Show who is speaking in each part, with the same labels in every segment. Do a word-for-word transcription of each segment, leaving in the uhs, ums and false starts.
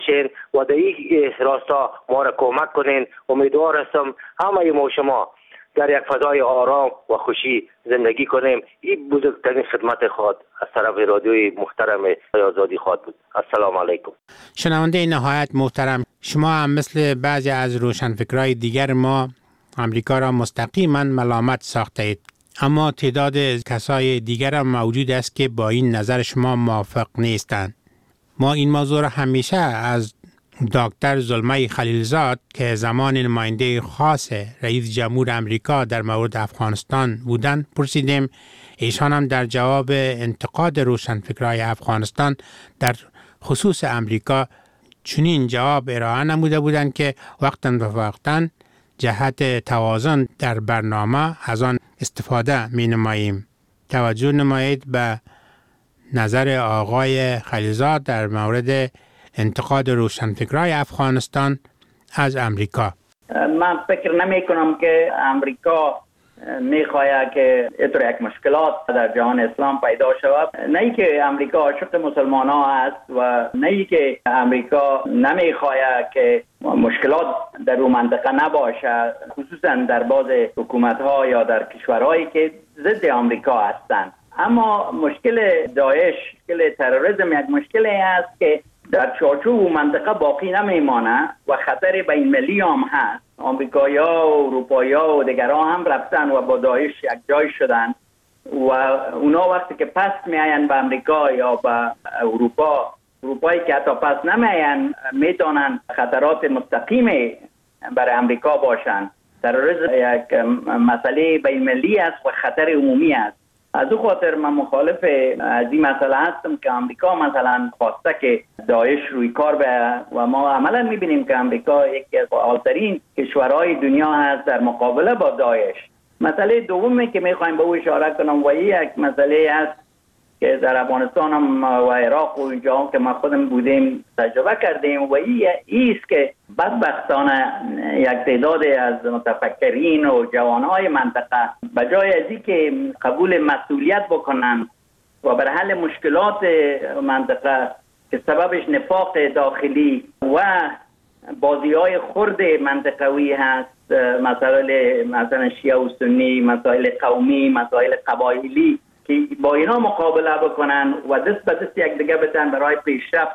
Speaker 1: شین و در این راستا ما را کمک کنین. امیدوار هستم همه ما شما در یک فضای آرام و خوشی زندگی کنیم. این بزرگترین خدمت خود از طرف رادیوی محترم آزادی خود بود. السلام علیکم.
Speaker 2: شنونده نهایت محترم، شما هم مثل بعضی از روشنفکرای دیگر ما امریکا را مستقیما ملامت ساخته اید، اما تعداد کسای دیگر هم موجود است که با این نظر شما موافق نیستند. ما این موضوع را همیشه از دکتر زلمه خلیلزاد که زمان نماینده خاص رئیس جمهور امریکا در مورد افغانستان بودند پرسیدیم. ایشان هم در جواب انتقاد روشنفکرای افغانستان در خصوص امریکا چنین جواب ارائه نموده بودند که وقتاً به وقتاً جهت توازن در برنامه از آن استفاده می نماییم. توجه نمایید به نظر آقای خلیلزاد در مورد انتقاد روشنفکرای افغانستان از امریکا.
Speaker 3: من فکر نمی کنم که امریکا می خواهد که اتر یک مشکلات در جهان اسلام پیدا شود. نه ای که امریکا عاشق مسلمان ها است و نه ای که امریکا نمی خواهد که مشکلات در اون منطقه نباشه، خصوصا در بعض حکومت ها یا در کشورهایی که ضد امریکا هستند. اما مشکل داعش، مشکل تروریسم یک مشکلی است که در چارچوب منطقه باقی نمیمانه و خطر بین المللی هم هست. آمریکایی‌ها و اروپایی‌ها و دیگران هم رفتن و با داعش یک جای شدن و اونا وقتی که پس میاین به امریکا یا به اروپا، اروپایی که حتی پس نمیاین میتونن خطرات مستقیم برای امریکا باشن. تروریسم یک مسئله بین المللی است و خطر عمومی است. از او خاطر من مخالف از این مسئله هستم که امریکا مثلا خواسته که داعش روی کار به و ما عملا میبینیم که امریکا یکی از فعالترین کشورهای دنیا هست در مقابله با داعش. مسئله دومی که میخوایم به او اشاره کنم و یک مسئله است که در افغانستان هم و عراق و اینجا هم که ما خودم بودیم تجربه کردیم و این است که بدبختانه یک تعداد از متفکرین و جوانهای منطقه بجای از این که قبول مسئولیت بکنن و بر حل مشکلات منطقه که سببش نفاق داخلی و بازی‌های خرد منطقوی هست، مسائل مثلا شیعه و سنی، مسائل قومی، مسائل قبایلی، که با اینا مقابله بکنن و دست به دست یک دیگه بتن برای پیشرفت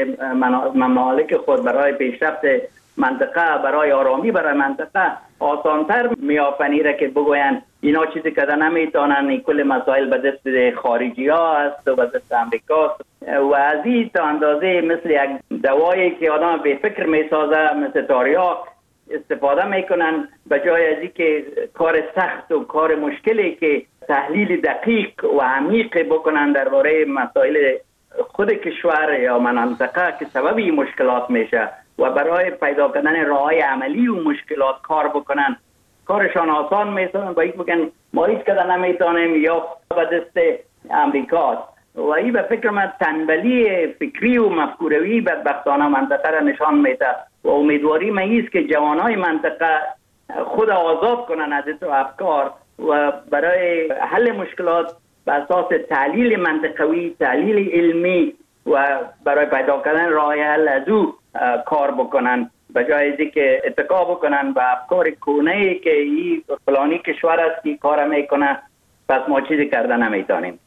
Speaker 3: ممالک خود، برای پیشرفت منطقه، برای آرامی برای منطقه آسانتر میافنیره که بگوین اینا چیزی که نمیتونن، این کل مسائل به دست خارجی ها هست و به دست امریکا و از این تا اندازه مثل یک دوایی که آدم به فکر میسازه مثل تاریاک استفاده میکنن به جای از این که کار سخت و کار مشکلی که تحلیل دقیق و عمیق بکنن درباره مسائل خود کشور یا منطقه که سبب این مشکلات میشه و برای پیدا کردن راههای عملی و مشکلات کار بکنن. کارشان آسان میسازن و یک بگن ما هیچ کده نمیتونیم یا به دست امریکاست و این به فکر من تنبلی فکری و مفکوروی بدبختانه منطقه را نشان میده و امیدواری من ایست که جوانای منطقه خود آزاد کنن از این افکار و برای حل مشکلات به اساس تحلیل منطقوی، تحلیل علمی و برای پیدا کردن راه حل از او کار بکنن به جای از که اتکا بکنن به افکار کونه‌ای که این فلانی کشور است که کار میکنه پس ما چیزی کردن نمیتونیم.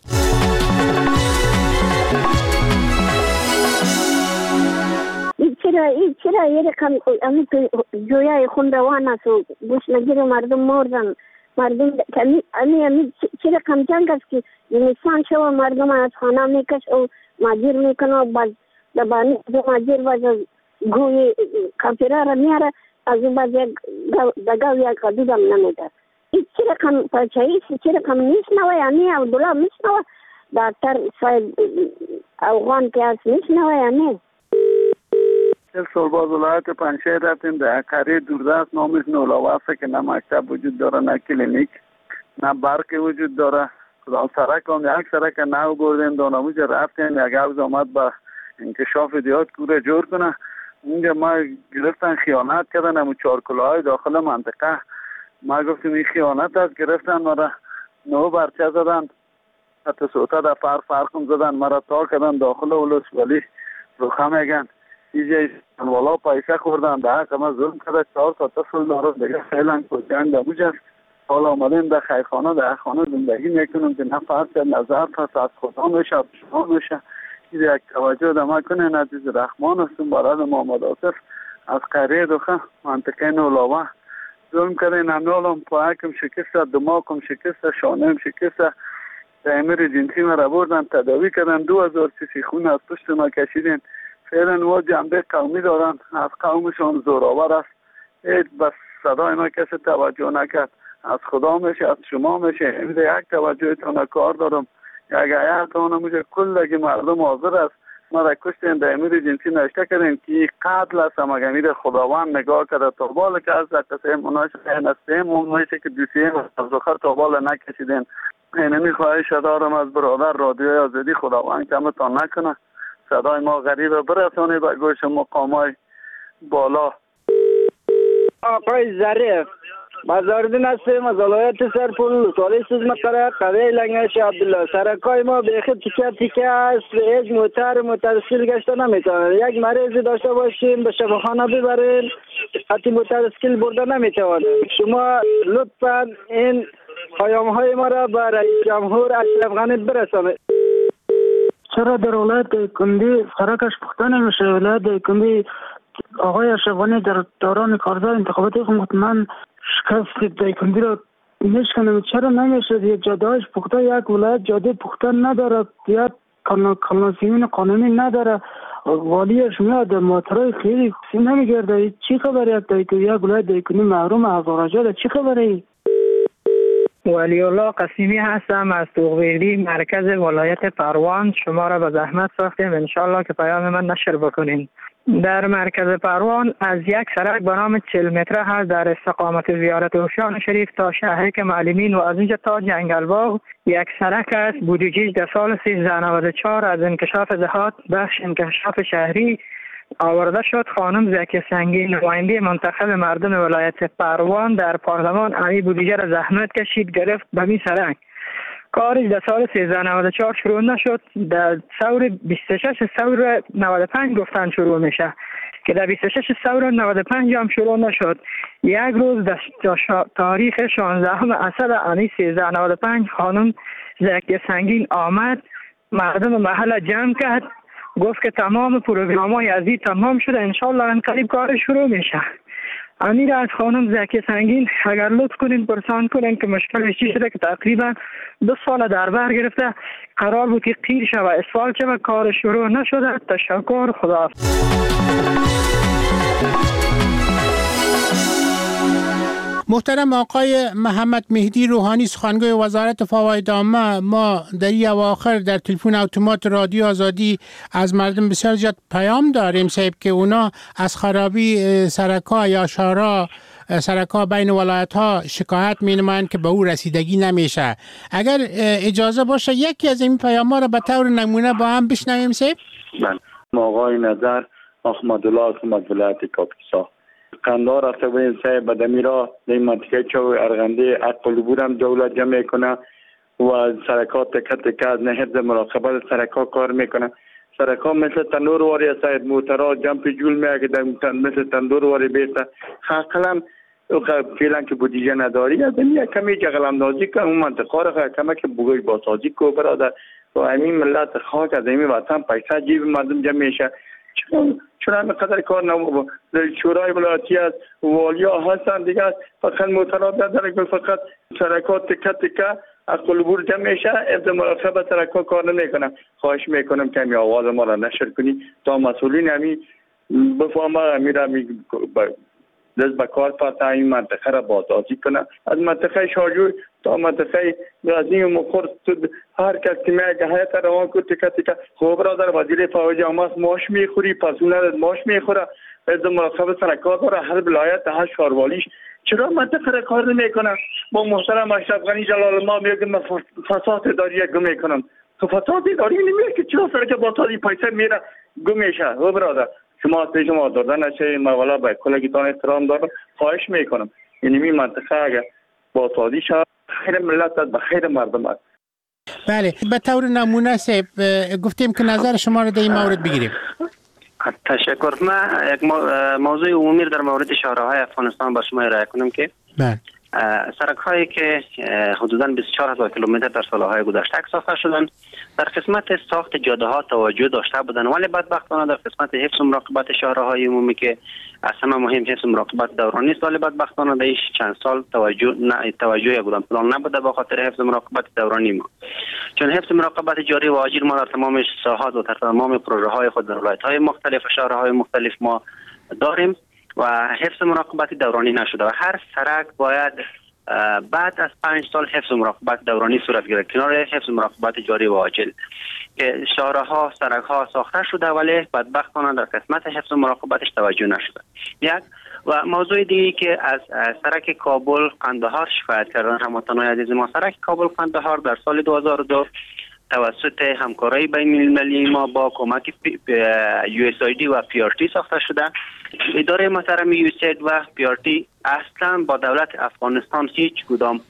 Speaker 4: چرا این چرا یه رقم امی جویای خون روان است و گوش نگیر مردم مردن مردم کمی امی امی چه رقم جنگ است که انسان شو مردم از خانه میکش و ماجر میکنه و باز دبانی ماجر باز گوی کافیرا را میاره از اون باز دگاو یا قدود هم نمیده. این چه رقم پاچایی چه رقم نیست نوی امی عبدالله نیست نوی دکتر صاحب افغان که هست نیست نوی امی
Speaker 5: سرباز ولایت پنجشیر رفتیم در قریه دوردست نامش نولاوسته که نه مکتب وجود داره نه کلینیک نه برق وجود داره. خدا سرک هم یک سرک نو بردیم دانموز رفتیم یک عوض آمد به انکشاف دیات کوره جور کنه. اونجا ما گرفتن خیانت کردن همون چارکلاهای داخل منطقه. ما گفتیم این خیانت است، گرفتن مرا نو برچه زدن حتی سوتا در فرق فرقم زدن مرا تا کردن داخل اولوس ولی روخه میگن اینجا والا پیسه خوردن ده حق ما ظلم کرده چهار تا طفل داره دیگه فعلا کجان دموجه حالا آمدیم در خیرخانه در خانه زندگی میکنم که نه فرض نظر تا از خدا میشه از شما میشه این یک توجه دمه کنه عزیز رحمان هستم برای محمد آصف از قریه دوخه منطقه نولاوه ظلم کرده نمنالم پاکم شکسته دماغم شکسته شانم شکسته تعمیر جنسی مرا بردن تداوی کردن دو هزار سیسی خون از پشت ما کشیدن فعلا و جنبه قومی دارن از قومشان زورآور است هیچ بس صدای ما کسی توجه نکرد از خدا میشه از شما میشه امید یک توجهتان کار دارم یک ایتان میشه کلگی مردم حاضر است ما را کشتیم در امیر جنسی نشته کردیم که قتل است اما امیر خداوند نگاه کرده تا بال که از قصه مناش نستیم اون میشه که دوسیم از دخر تا بال نکشیدیم اینمی خواهش دارم از برادر رادیوی آزادی خداوند کمتان نکنه صدای ما غریبه برسانید به گوش مقامای بالا.
Speaker 6: آقای ظریف مزاردین هستیم از ولایت سرپل سالی سوزمت کرد قوی لنگش عبدالله سرکای ما بیخی تیکه تیکه است هیچ موتر مترسکیل گشته نمیتونه یک مریضی داشته باشیم به شفاخانه ببرین حتی مترسکیل برده نمیتونه شما لطفا این پیام های ما را به رئیس جمهور اشرف غنی برسانید.
Speaker 7: چرا در ولایت کندی سرکش پخته نمیشه؟ ولایت کندی آقای اشرف غنی در دوران کارزار انتخاباتی مطمئن شکست دایکندی را میشکنه چرا نمیشه؟ یک جادهش پخته یک ولایت جاده پخته نداره یک کانالسیمین قانونی نداره والیش میاد موترهای خیلی نمیگرده چی خبره؟ یک دایکندی یک ولایت دایکندی محروم از آراجه چی خبره؟
Speaker 8: ولی الله قسیمی هستم از توغویری مرکز ولایت پروان. شما را به زحمت ساختیم انشالله که پیام من نشر بکنین. در مرکز پروان از یک سرک به نام چهل متره هست در استقامت زیارت هوشیان شریف تا شهرک معلمین و از اینجا تا جنگل باغ یک سرک است بودجهش در سال سیزده نود و چهار از انکشاف دهات بخش انکشاف شهری آورده شد. خانم زکی سنگین نماینده منتخب مردم ولایت پروان در پارلمان امی بودجه را زحمت کشید گرفت به می سرک کارش در سال سیزده نود و چهار شروع نشد در سور بیست و شش سور نود و پنج گفتن شروع میشه که در بیست و شش سور نود و پنج هم شروع نشد. یک روز در تاریخ شانزدهم اسد امی سیزده نود و پنج خانم زکی سنگین آمد مردم محل جمع کرد گفت که تمام پروگرام های از این تمام شده انشالله ان قریب کار شروع میشه. امیر از خانم زکی سنگین اگر لطف کنین پرسان کنین که مشکلش چی شده که تقریبا دو سال در بر گرفته قرار بود که قیر شود اسفالت شود کار شروع نشده. تشکر خدا.
Speaker 2: محترم آقای محمد مهدی روحانی سخنگوی وزارت فواید عامه ما در این اواخر در تلفن اتومات رادیو آزادی از مردم بسیار زیاد پیام داریم صاحب که اونا از خرابی سرک‌ها یا شارع سرک‌ها بین ولایت‌ها شکایت می‌نمایند که به او رسیدگی نمیشه. اگر اجازه باشه یکی از این پیام‌ها را به طور نمونه با هم بشنویم صاحب.
Speaker 9: من آقای نظر احمدالله از ولایت کاپیسا قندار رفته بودیم سه بدمی را در منطقه چو ارغنده اقلبور هم دولت جمع میکنه و سرکات تکت تکت از نهر مراقبت سرکات کار میکنه. سرکات مثل تندور واری است موترها جمپ جول میگه در مثل تندور واری بیسته حقلا فعلا که بودجه نداری از این کمی جغلم نازی که اون منطقه را کمی که بگوی باسازی کو برادر و همین ملت خاک از این وطن پیسه جیب مردم جمع میشه چون چون همه قدر کار نمو شورای ولایتی از والیا هستن دیگه فقط موترات ندارن فقط سرکات تکه تکه از قلبور جمع میشه ابدا مراقبت سرکات کار نمیکنن. خواهش میکنم که می آواز ما را نشر کنی تا مسئولین همی بفهمه همی را می دست به کار پاتا این منطقه را بازسازی کنه از منطقه شاجوی تا منطقه غزنی و مقر هر کس که میگه حیات روان کو تکه تکه خوب برادر وزیر فواید عامه ماش میخوری پسونه ماش میخوره از مراقبت سرکات داره هر ولایت هر شاروالیش چرا منطقه را کار نمیکنه؟ با محترم اشرف غنی جلال الله میگه من فساد اداری گم میکنم تو فساد اداری نمیگه که چرا سرک با تازی پیسه میره گم میشه. خوب برادر شما از شما دادن نشه ما والا به کلگیتان احترام دارم خواهش میکنم یعنی می منطقه اگر با سازی شد خیر ملت است به خیر مردم است.
Speaker 2: بله به طور نمونه صاحب گفتیم که نظر شما رو در این مورد بگیریم.
Speaker 10: تشکر. من یک موضوع عمومی در مورد شهرهای افغانستان با شما ارائه کنم که
Speaker 2: بله
Speaker 10: سرک هایی که حدوداً بیست و چهار هزار کیلومتر در سالهای گذشته ساخته شدند در قسمت ساخت جاده ها توجه داشته بودند، ولی بدبختانه در قسمت حفظ مراقبت شهرهای عمومی که از همه مهم حفظ مراقبت دورانی است، ولی بدبختانه در این چند سال توجه نه توجه بودن پلان نبوده به خاطر حفظ مراقبت دورانی ما. چون حفظ مراقبت جاری و آجیل ما در تمام ساحات و در تمام پروژه های خود در ولایت های مختلف و شهرهای مختلف ما داریم و حفظ مراقبت دورانی نشده و هر سرک باید بعد از پنج سال حفظ مراقبت دورانی صورت گیرد کنار حفظ مراقبت جاری و آجل که شهرها سرک ها ساخته شده ولی بدبختانه در قسمت حفظ مراقبتش توجه نشده. یک و موضوع دیگه که از سرک کابل قندهار شکایت کردن هموطنان عزیز ما، سرک کابل قندهار در سال دو هزار و دو توسط همکاری بین المللی ما با کمک یو اس آی دی و پی آر تی ساخته شده. اداره محترم یو اس آی دی و پی آر تی اصلا با دولت افغانستان هیچ کدام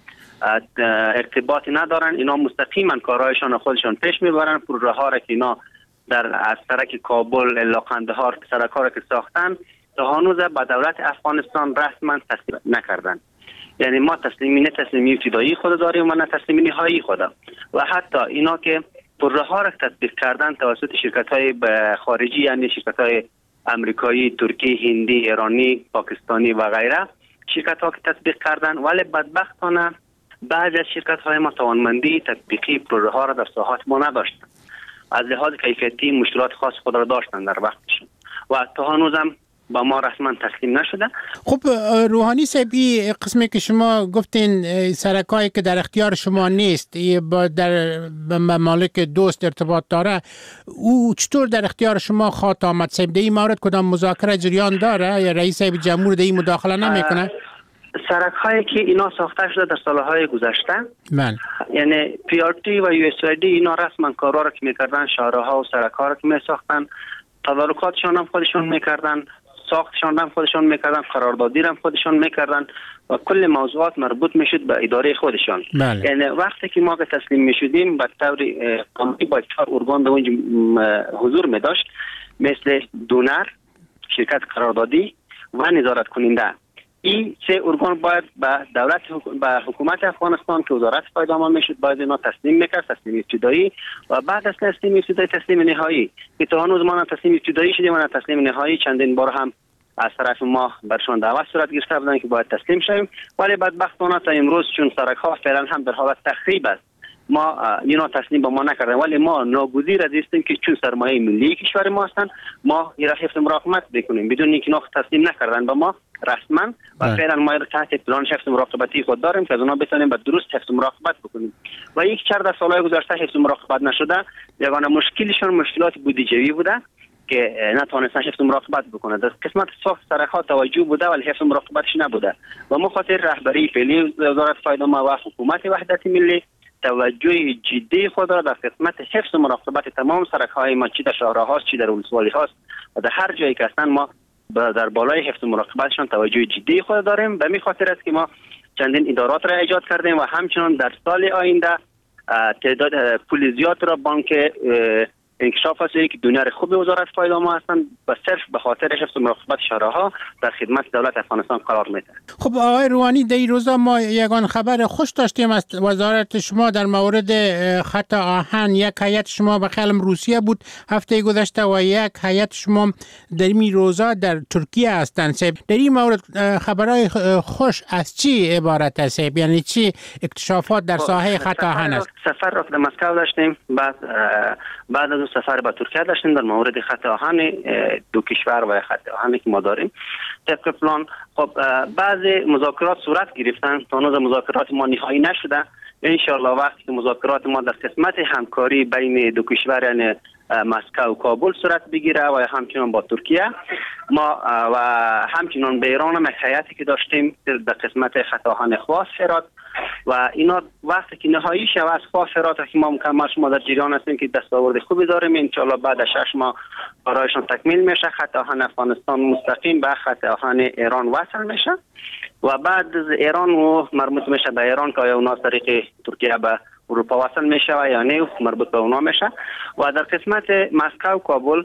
Speaker 10: ارتباطی ندارن، اینا مستقیما کارهایشان خودشان پیش میبرن. پروژه ها را که اینا در از سرک کابل الی قندهار سرک ها را که ساختن تا هنوز با دولت افغانستان رسما تسلیم نکردن. یعنی ما تسلیمی نه تسلیمی ابتدایی خود داریم و نه تسلیمی نهایی خود. و حتی اینا که پروژه ها را تطبیق کردن توسط شرکت های خارجی یعنی شرکت های امریکایی، ترکی، هندی، ایرانی، پاکستانی و غیره شرکت ها که تطبیق کردن، ولی بدبختانه بعضی از شرکت های ما توانمندی تطبیقی پروژه ها را در ساحات ما نداشتند. از لحاظ کیفیتی مشکلات خاص خود را داشتند در وقتشون و تا هنوزم با ما رسما تسلیم نشده.
Speaker 2: خب روحانی صاحب این قسمی که شما گفتین سرکایی که در اختیار شما نیست با در ممالک دوست ارتباط داره، او چطور در اختیار شما خواهد آمد صاحب؟ در این مورد کدام مذاکره جریان داره یا رئیس صاحب جمهور در این مداخله نمیکنه؟
Speaker 10: سرک هایی که اینا ساخته شده در سالهای گذشته
Speaker 2: بله
Speaker 10: یعنی پی آر تی و یو اس آی دی اینا رسما کارا را که میکردن، شهرها و سرک ها را که میساختن تدارکاتشان هم خودشون میکردن، ساختشان هم خودشان میکردن، قراردادی هم خودشان میکردن و کل موضوعات مربوط میشد به اداره خودشان.
Speaker 2: بله.
Speaker 10: یعنی وقتی که ما که تسلیم میشدیم به طور قانونی با چهار ارگان به اونجا حضور میداشت، مثل دونر، شرکت قراردادی و نظارت کننده. این سه ارگان باید به دولت به حکومت افغانستان که وزارت پایدارمان میشد باید اینا تسلیم میکرد، تسلیم ابتدایی و بعد از تسلیم ابتدایی تسلیم نهایی. که تا هنوز ما تسلیم ابتدایی شدیم و تسلیم نهایی چندین بار هم از طرف ما برشان دعوت صورت گرفته بودن که باید تسلیم شویم، ولی بدبختانه تا امروز چون سرک ها فعلا هم در حالت تخریب است ما اینا تسلیم به ما نکردن، ولی ما ناگزیر از هستیم که چون سرمایه ملی کشور ما هستند ما این را حفظ مراقبت بکنیم بدون اینکه اینا تسلیم نکردن به ما رسما و فعلا ما را تحت پلان حفظ مراقبتی خود داریم که از اونا بتونیم به درست حفظ مراقبت بکنیم. و یک چرد در سالهای گذشته حفظ مراقبت نشده، یگانه مشکلشون مشکلات بودجه‌ای بوده که نتونستن حفظ مراقبت بکنه. در قسمت ساخت سرک ها توجه بوده ولی حفظ مراقبتش نبوده و مخاطر رهبری فعلی وزارت پایدارمان و حکومت وحدت ملی توجه جدی خود را در قسمت حفظ مراقبت تمام سرک های ما چی در شهرها هاست چی در ولسوالی هاست و در هر جایی که هستن ما در بالای حفظ مراقبتشان توجه جدی خود داریم. به می خاطر است که ما چندین ادارات را ایجاد کردیم و همچنان در سال آینده تعداد پول زیاد را بانک انکشاف است که دونر خوب وزارت پایدارمان هستند و صرف به خاطر حفظ مراقبت شهرها در خدمت دولت افغانستان قرار میده.
Speaker 2: خب آقای روحانی در این روزا ما یگان خبر خوش داشتیم از وزارت شما در مورد خط آهن. یک هیئت شما به خیالم روسیه بود هفته گذشته و یک هیئت شما در این روزا در ترکیه هستند. در این مورد خبرهای خوش از چی عبارت است؟ یعنی چی اکتشافات در ساحه خط آهن است؟
Speaker 10: سفر را در مسکو داشتیم، بعد بعد از سفر به ترکیه داشتیم در مورد خط آهن دو کشور و خط آهنی که ما داریم طبق پلان. خب بعضی مذاکرات صورت گرفتن، تا هنوز مذاکرات ما نهایی نشده. ان شاء الله وقتی که مذاکرات ما در قسمت همکاری بین دو کشور یعنی مسکو و کابل صورت بگیره و همچنان با ترکیه ما و همچنان به ایران هم هیئتی که داشتیم در قسمت خط آهن خواص هرات و اینا وقتی که نهایی شود از خواص هرات که ما مکمل شما در جریان هستیم که دستاورد خوبی داریم، ان شاء الله بعد از شش ماه کارهایشان تکمیل میشه، خط آهن افغانستان مستقیم به خط آهن ایران وصل میشه و بعد از ایران و مربوط میشه به ایران که اونا از طریق ترکیه به اروپا وصل میشه و یا نه مربوط به اونا میشه. و در قسمت مسکو کابل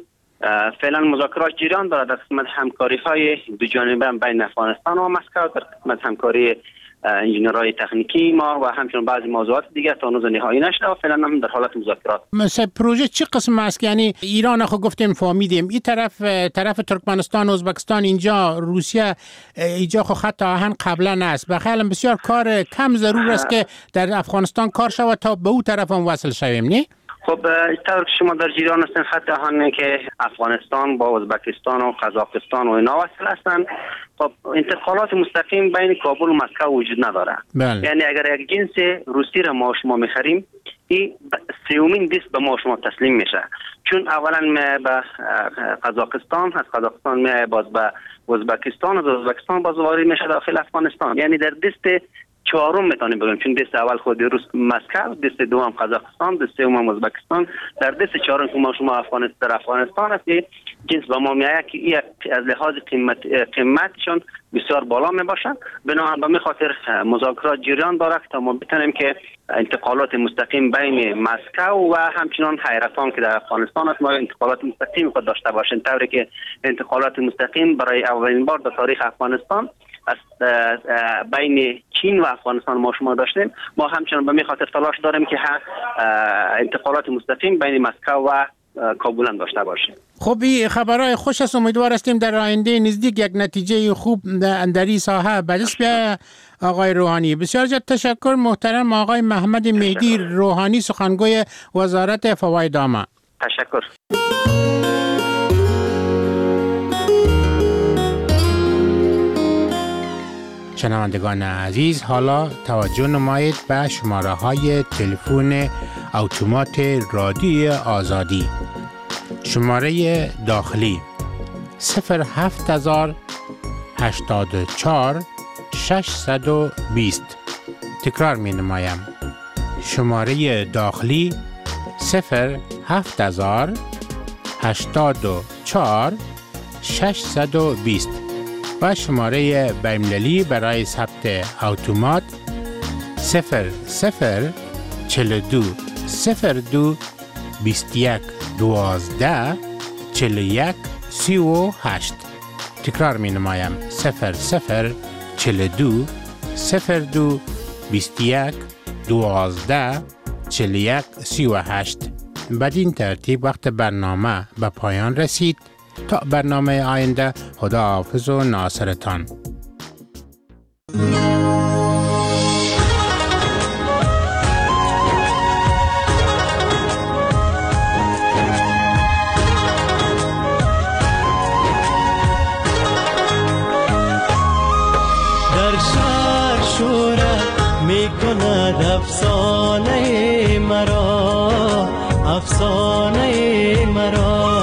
Speaker 10: فعلا مذاکرات جریان دارد در قسمت همکاری های دو جانبه بین افغانستان و مسکو، در قسمت همکاری انجینرهای تکنیکی ما و همچنین بعضی موضوعات دیگر تا هنوز نهایی نشده و فعلا هم در حالت مذاکرات.
Speaker 2: مثلا پروژه چه قسم است؟ یعنی ایران خو گفتیم فهمیدیم، این طرف طرف ترکمنستان و ازبکستان، اینجا روسیه، اینجا خو خط آهن قبلا است. بخیالم بسیار کار کم ضرور است که در افغانستان کار شود تا به اون طرف هم وصل شویم، نه؟
Speaker 10: خب طور که شما در جریان هستین، خط آهن که افغانستان با ازبکستان و قزاقستان و اینا وصل هستند. خب انتقالات مستقیم بین کابل و مسکو وجود نداره.
Speaker 2: بله.
Speaker 10: یعنی اگر یک جنس روسی را ما شما میخریم، این سیومین دیست به ما شما تسلیم میشه، چون اولا به قزاقستان، از قزاقستان می باز به ازبکستان، از ازبکستان باز وارد میشه داخل افغانستان. یعنی در دست چهارم میتونیم بگیم، چون دست اول خود روس مسکو، دست دوم قزاقستان، دست سوم ازبکستان، در دست چهارم که ما شما افغانستان در افغانستان است، جنس با ما میآید که این از لحاظ قیمت قیمتشون بسیار بالا می باشند. بنابراین به خاطر مذاکرات جریان دارد تا ما بتونیم که انتقالات مستقیم بین مسکو و همچنان حیرتان که در افغانستان است، ما انتقالات مستقیم خود داشته باشیم، طوری که انتقالات مستقیم برای اولین بار در تاریخ افغانستان از بین چین و افغانستان ما شما داشتیم. ما همچنان به می خاطر تلاش داریم که انتقالات مستقیم بین مسکو و کابل هم داشته باشیم.
Speaker 2: خب این خبرهای خوش است، امیدوار هستیم در آینده نزدیک یک نتیجه خوب در این ساحه به دست بیاید آقای روحانی. بسیار زیاد تشکر محترم آقای محمد مهدی روحانی، سخنگوی وزارت فواید عامه.
Speaker 10: تشکر.
Speaker 2: شنوندگان عزیز، حالا توجه نمایید به شماره های تلفن اتومات رادیوی آزادی. شماره داخلی صفر هفت هزار هشتاد و چهار ششصد و بیست. تکرار می نمایم. شماره داخلی صفر هفت هزار هشتاد و چهار ششصد و بیست و شماره بین‌المللی برای ثبت اتومات صفر صفر چهل و دو صفر دو بیست و یک دوازده چهل و یک سی و هشت. تکرار می نمایم. صفر صفر چهل و دو صفر دو بیست و یک دوازده چهل و یک سی و هشت. بدین ترتیب وقت برنامه به پایان رسید. تا برنامه آینده، خدا حافظ و ناصرتان.
Speaker 11: در شهر شوره می کند افسانه مرا، افسانه مرا.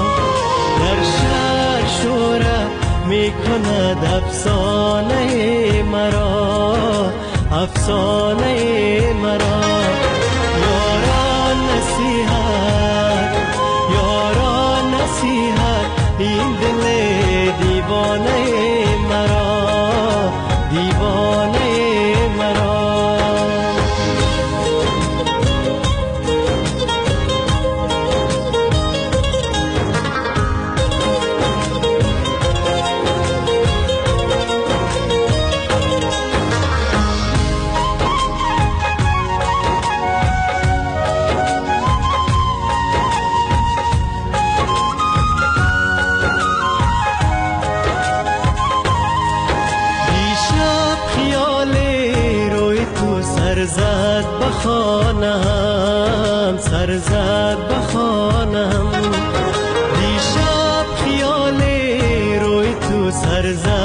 Speaker 11: می کند افسانه مرا، افسانه مرا. یاران نصیحت، یاران نصیحت، این دل دیوانه مرا، دیوانه مرا. سرزد بخانم، سرزد بخانم. دیشب خیال روی تو سرزد